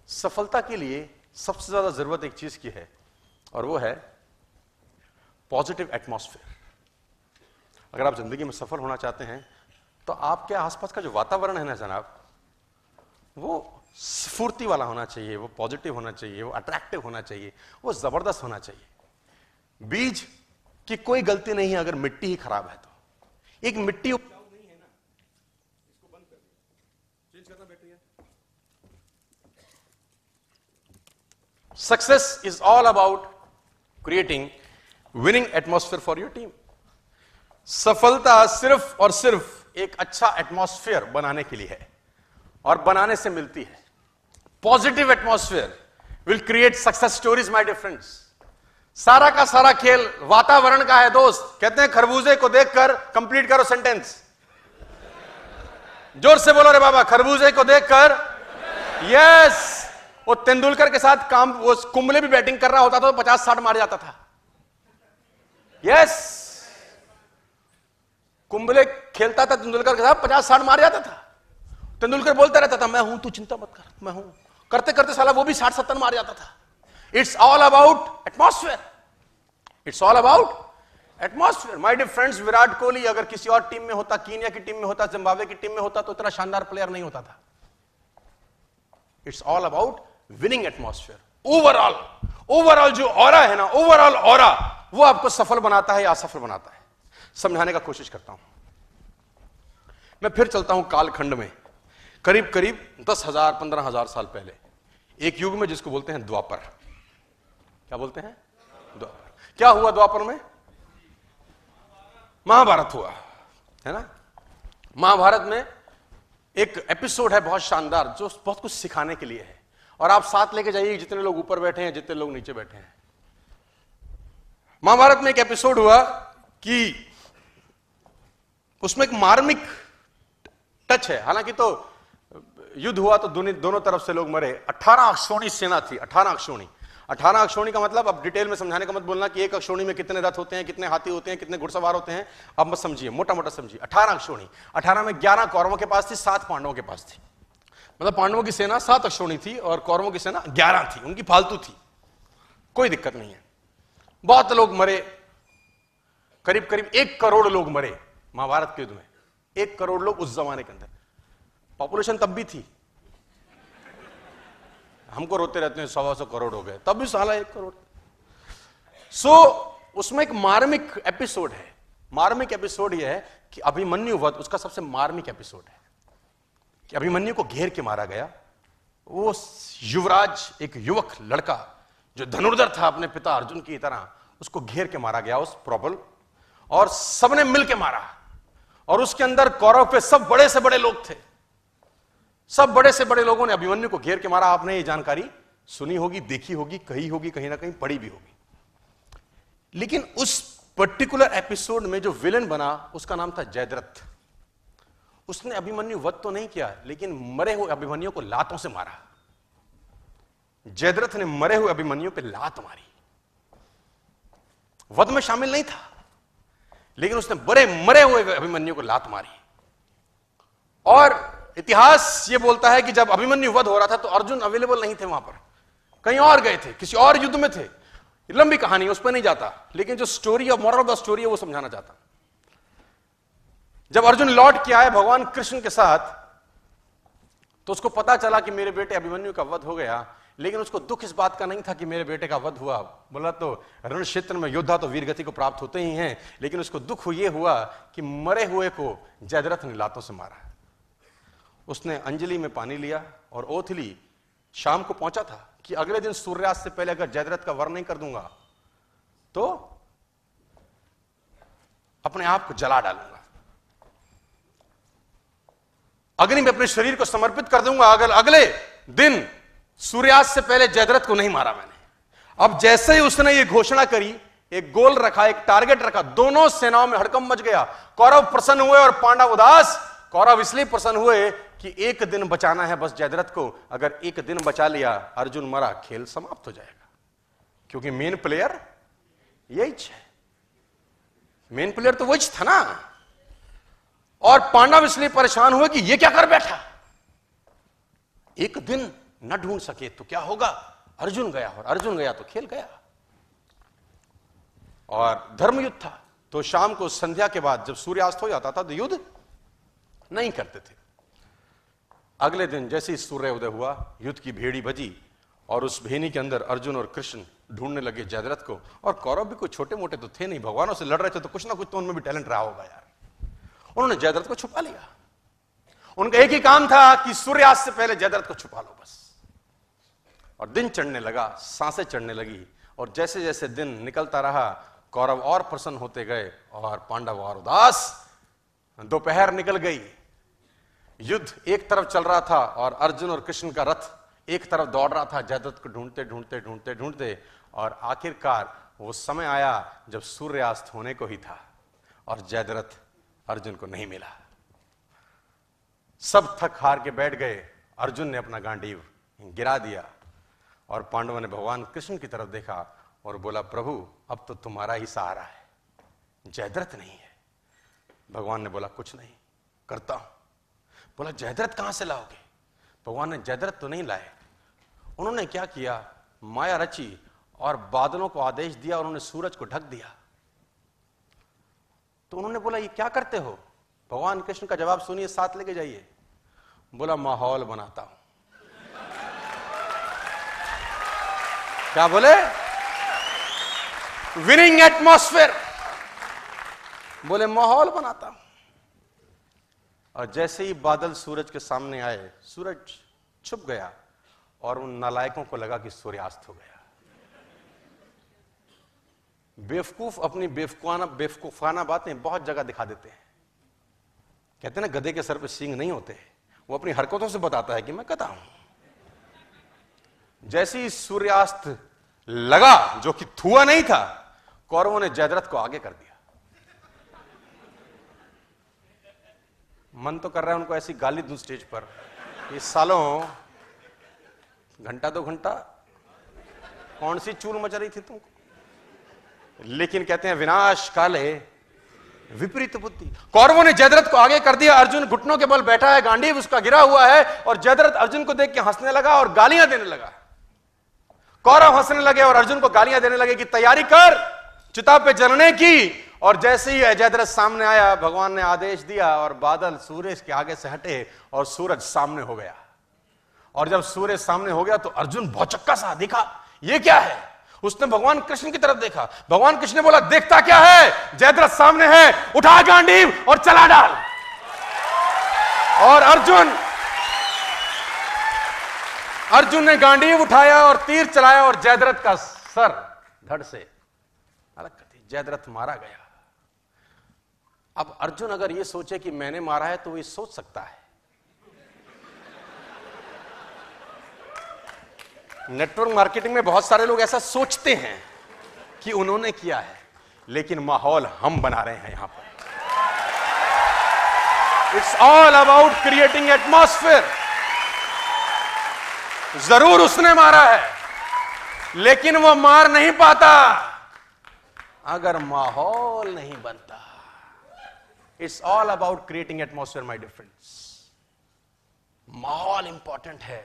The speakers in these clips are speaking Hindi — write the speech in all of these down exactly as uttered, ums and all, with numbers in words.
सफलता के लिए सबसे ज्यादा जरूरत एक चीज की है और वो है पॉजिटिव एटमॉस्फेयर। अगर आप जिंदगी में सफल होना चाहते हैं तो आपके आसपास का जो वातावरण है ना जनाब, वो स्फूर्ति वाला होना चाहिए, वो पॉजिटिव होना चाहिए, वो अट्रैक्टिव होना चाहिए, वो जबरदस्त होना चाहिए। बीज की कोई गलती नहीं है अगर मिट्टी ही खराब है तो। एक मिट्टी उपजाऊ नहीं है ना, इसको बंद कर दिया, चेंज करना बैटरी है। Success is all about creating winning atmosphere for your team. सफलता सिर्फ और सिर्फ एक अच्छा एटमॉस्फेयर बनाने के लिए है और बनाने से मिलती है। Positive atmosphere will create success stories my dear friends. सारा का सारा खेल वातावरण का है दोस्त। कहते हैं खरबूजे को देखकर कंप्लीट करो सेंटेंस। जोर से बोलो रे बाबा, खरबूजे को देखकर। यस, वो तेंदुलकर के साथ काम, वो कुंबले भी बैटिंग कर रहा होता था तो पचास साठ मार जाता था। यस, कुंबले खेलता था तेंदुलकर के साथ, पचास साठ मार जाता था। तेंदुलकर बोलता रहता था मैं हूं, तू चिंता मत कर, मैं हूं। करते करते साला वो भी साठ सत्तर मार जाता था। It's all about atmosphere. It's all about atmosphere my dear friends. Virat Kohli अगर किसी और टीम में होता, कीनिया की टीम में होता, जिम्बाब्वे की टीम में होता, तो इतना शानदार प्लेयर नहीं होता था। It's all about winning atmosphere. Overall overall जो ऑरा है ना, ओवरऑल ऑरा, वो आपको सफल बनाता है या असफल बनाता है। समझाने का कोशिश करता हूं। मैं फिर चलता हूं कालखंड में, करीब करीब दस हजार पंद्रह हजार साल पहले, एक युग में जिसको बोलते हैं द्वापर। क्या बोलते हैं? द्वापर। क्या हुआ द्वापर में? महाभारत हुआ है ना। महाभारत में एक एपिसोड है बहुत शानदार जो बहुत कुछ सिखाने के लिए है, और आप साथ लेके जाइए जितने लोग ऊपर बैठे हैं, जितने लोग नीचे बैठे हैं। महाभारत में एक एपिसोड हुआ कि उसमें एक मार्मिक टच है। हालांकि तो युद्ध हुआ तो दोनों तरफ से लोग मरे। अठारह अक्षौणी सेना थी। अठारह अक्षौणी अठारह अक्षौणी का मतलब, अब डिटेल में समझाने का मत बोलना कि एक अक्षौणी में कितने रथ होते हैं, कितने हाथी होते हैं, कितने घुड़सवार होते हैं, अब मत समझिए, मोटा मोटा समझिए। अठारह अक्षौणी, अठारह में ग्यारह कौरवों के पास थी, सात पांडवों के पास थी। मतलब पांडवों की सेना सात अक्षौणी थी और कौरवों की सेना ग्यारह थी। उनकी फालतू थी, कोई दिक्कत नहीं है। बहुत लोग मरे, करीब करीब एक करोड़ लोग मरे महाभारत के युद्ध में। एक करोड़ लोग उस जमाने के अंदर। पॉपुलेशन तब भी थी, हमको रोते रहते हैं सवा सौ करोड़ हो गए, तब भी साला एक करोड़। सो so, उसमें एक मार्मिक एपिसोड है। मार्मिक एपिसोड यह है कि अभिमन्यु वध उसका सबसे मार्मिक एपिसोड है कि अभिमन्यु को घेर के मारा गया। वो युवराज, एक युवक लड़का जो धनुर्धर था अपने पिता अर्जुन की तरह, उसको घेर के मारा गया उस प्रबल, और सबने मिलके मारा। और उसके अंदर कौरव पे सब बड़े से बड़े लोग थे। सब बड़े से बड़े लोगों ने अभिमन्यु को घेर के मारा। आपने ये जानकारी सुनी होगी, देखी होगी, कही होगी, कहीं ना कहीं पढ़ी भी होगी। लेकिन उस पर्टिकुलर एपिसोड में जो विलेन बना उसका नाम था जयद्रथ। उसने अभिमन्यु वध तो नहीं किया, लेकिन मरे हुए अभिमन्यु को लातों से मारा। जयद्रथ ने मरे हुए अभिमन्यु पे लात मारी। वध में शामिल नहीं था, लेकिन उसने बड़े मरे हुए अभिमन्यु को लात मारी। और इतिहास यह बोलता है कि जब अभिमन्यु वध हो रहा था तो अर्जुन अवेलेबल नहीं थे वहां पर, कहीं और गए थे, किसी और युद्ध में थे। लंबी कहानी, उस पर नहीं जाता, लेकिन जो story of moral of the story है वो समझाना चाहता। जब अर्जुन लौट के आए भगवान कृष्ण के साथ, तो उसको पता चला कि मेरे बेटे अभिमन्यु का वध हो गया। लेकिन उसको दुख इस बात का नहीं था कि मेरे बेटे का वध हुआ। बोला तो रण क्षेत्र में योद्धा तो वीरगति को प्राप्त होते ही हैं, लेकिन उसको दुख यह हुआ कि मरे हुए को जयद्रथ ने लातों से मारा। उसने अंजलि में पानी लिया और ओथ ली। शाम को पहुंचा था कि अगले दिन सूर्यास्त से पहले अगर जयद्रथ का वर्ण नहीं कर दूंगा तो अपने आप को जला डालूंगा, अग्नि में अपने शरीर को समर्पित कर दूंगा। अगर अगले दिन सूर्यास्त से पहले जयद्रथ को नहीं मारा मैंने। अब जैसे ही उसने ये घोषणा करी, एक गोल रखा, एक टारगेट रखा, दोनों सेनाओं में हड़कंप मच गया। कौरव प्रसन्न हुए और पांडव उदास। कौरव इसलिए प्रसन्न हुए कि एक दिन बचाना है बस जयद्रथ को। अगर एक दिन बचा लिया, अर्जुन मरा, खेल समाप्त हो जाएगा, क्योंकि मेन प्लेयर यही है। मेन प्लेयर तो वही था ना। और पांडव इसलिए परेशान हुए कि ये क्या कर बैठा। एक दिन न ढूंढ सके तो क्या होगा? अर्जुन गया, और अर्जुन गया तो खेल गया। और धर्म युद्ध था, तो शाम को संध्या के बाद जब सूर्यास्त हो जाता था तो युद्ध नहीं करते थे। अगले दिन जैसे ही सूर्य उदय हुआ, युद्ध की भेड़ी बजी और उस भेनी के अंदर अर्जुन और कृष्ण ढूंढने लगे जयद्रथ को। और कौरव भी कोई छोटे मोटे तो थे नहीं, भगवानों से लड़ रहे थे, तो कुछ ना कुछ तो उनमें भी टैलेंट रहा होगा यार। उन्होंने जयद्रथ को छुपा लिया। उनका एक ही काम था कि सूर्यास्त से पहले जयद्रथ को छुपा लो बस। और दिन चढ़ने लगा, सांसें चढ़ने लगी, और जैसे जैसे दिन निकलता रहा कौरव और प्रसन्न होते गए और पांडव और उदास। दोपहर निकल गई, युद्ध एक तरफ चल रहा था और अर्जुन और कृष्ण का रथ एक तरफ दौड़ रहा था जयद्रथ को ढूंढते ढूंढते ढूंढते ढूंढते। और आखिरकार वो समय आया जब सूर्यास्त होने को ही था और जयद्रथ अर्जुन को नहीं मिला। सब थक हार के बैठ गए। अर्जुन ने अपना गांडीव गिरा दिया और पांडवों ने भगवान कृष्ण की तरफ देखा और बोला, प्रभु अब तो तुम्हारा ही सहारा है, जयद्रथ नहीं है। भगवान ने बोला, कुछ नहीं, करता हूं। बोला, जयद्रथ कहां से लाओगे? भगवान ने जयद्रथ तो नहीं लाए। उन्होंने क्या किया, माया रची और बादलों को आदेश दिया और उन्होंने सूरज को ढक दिया। तो उन्होंने बोला, ये क्या करते हो? भगवान कृष्ण का जवाब सुनिए, साथ लेके जाइए। बोला, माहौल बनाता हूं। क्या बोले? Winning atmosphere. बोले, माहौल बनाता हूं। और जैसे ही बादल सूरज के सामने आए, सूरज छुप गया और उन नालायकों को लगा कि सूर्यास्त हो गया। बेवकूफ अपनी बेवकूफाना बेवकूफाना बातें बहुत जगह दिखा देते हैं। कहते हैं ना, गधे के सर पे सींग नहीं होते। वो अपनी हरकतों से बताता है कि मैं गधा हूं। जैसे ही सूर्यास्त लगा, जो कि थुआ नहीं था, कौरवों ने जयद्रथ को आगे कर दिया। मन तो कर रहा है उनको ऐसी गाली दूं स्टेज पर, ये सालों घंटा दो घंटा कौन सी चूल मच रही थी तुमको। लेकिन कहते हैं, विनाश काले विपरीत बुद्धि। कौरवों ने जयद्रथ को आगे कर दिया। अर्जुन घुटनों के बल बैठा है, गांडीव उसका गिरा हुआ है, और जयद्रथ अर्जुन को देख के हंसने लगा और गालियां देने लगा। कौरव हंसने लगे और अर्जुन को गालियां देने लगे कि तैयारी कर चिता पे जलने की। और जैसे ही जयद्रथ सामने आया, भगवान ने आदेश दिया और बादल सूरज के आगे से हटे और सूरज सामने हो गया। और जब सूरज सामने हो गया तो अर्जुन भौचक्का सा दिखा, ये क्या है? उसने भगवान कृष्ण की तरफ देखा। भगवान कृष्ण ने बोला, देखता क्या है, जयद्रथ सामने है, उठा गांडीव और चला डाल। और अर्जुन अर्जुन ने गांडीव उठाया और तीर चलाया और जयद्रथ का सर धड़ से अलग कर दिया। जयद्रथ मारा गया। अब अर्जुन अगर ये सोचे कि मैंने मारा है तो वो ये सोच सकता है। नेटवर्क मार्केटिंग में बहुत सारे लोग ऐसा सोचते हैं कि उन्होंने किया है, लेकिन माहौल हम बना रहे हैं यहां पर। It's all about creating atmosphere. जरूर उसने मारा है, लेकिन वो मार नहीं पाता अगर माहौल नहीं बनता। It's all about creating atmosphere my dear friends. माहौल इंपॉर्टेंट है।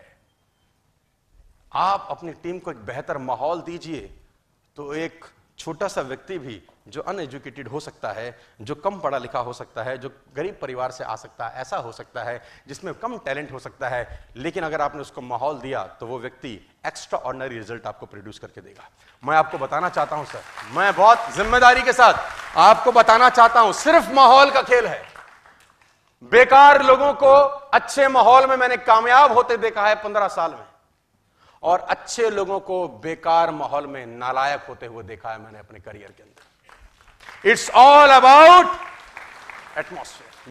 आप अपनी टीम को एक बेहतर माहौल दीजिए तो एक छोटा सा व्यक्ति भी जो अनएजुकेटेड हो सकता है, जो कम पढ़ा लिखा हो सकता है, जो गरीब परिवार से आ सकता है, ऐसा हो सकता है जिसमें कम टैलेंट हो सकता है, लेकिन अगर आपने उसको माहौल दिया तो वो व्यक्ति एक्स्ट्रा ऑर्डिनरी रिजल्ट आपको प्रोड्यूस करके देगा। मैं आपको बताना चाहता हूं सर, मैं बहुत जिम्मेदारी के साथ आपको बताना चाहता हूं, सिर्फ माहौल का खेल है। बेकार लोगों को अच्छे माहौल में मैंने कामयाब होते देखा है पंद्रह साल में, और अच्छे लोगों को बेकार माहौल में नालायक होते हुए देखा है मैंने अपने करियर के अंदर। It's all about atmosphere.